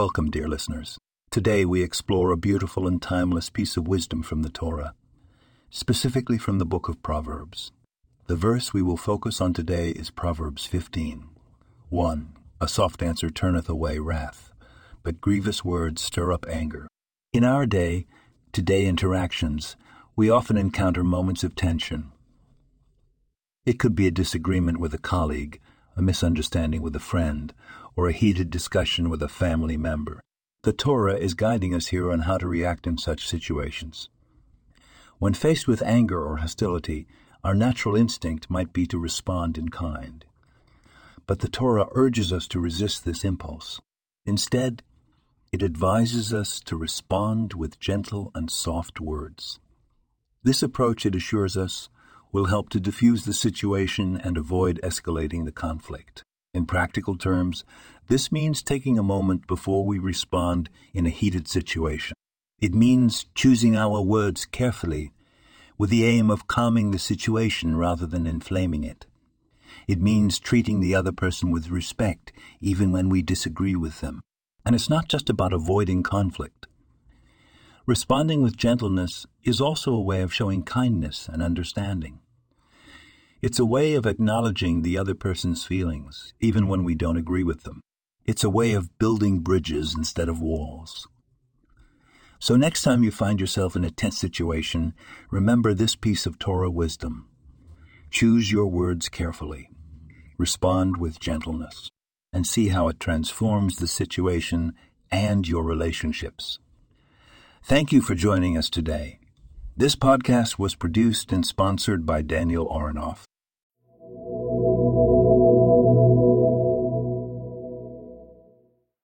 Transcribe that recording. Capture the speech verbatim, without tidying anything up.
Welcome, dear listeners. Today we explore a beautiful and timeless piece of wisdom from the Torah, specifically from the book of Proverbs. The verse we will focus on today is Proverbs fifteen. one. A soft answer turneth away wrath, but grievous words stir up anger. In our day, to-day interactions, we often encounter moments of tension. It could be a disagreement with a colleague, a misunderstanding with a friend, or a heated discussion with a family member. The Torah is guiding us here on how to react in such situations. When faced with anger or hostility, our natural instinct might be to respond in kind. But the Torah urges us to resist this impulse. Instead, it advises us to respond with gentle and soft words. This approach, it assures us, will help to diffuse the situation and avoid escalating the conflict. In practical terms, this means taking a moment before we respond in a heated situation. It means choosing our words carefully with the aim of calming the situation rather than inflaming it. It means treating the other person with respect even when we disagree with them. And it's not just about avoiding conflict. Responding with gentleness is also a way of showing kindness and understanding. It's a way of acknowledging the other person's feelings, even when we don't agree with them. It's a way of building bridges instead of walls. So next time you find yourself in a tense situation, remember this piece of Torah wisdom. Choose your words carefully. Respond with gentleness, and see how it transforms the situation and your relationships. Thank you for joining us today. This podcast was produced and sponsored by Daniel Aronoff.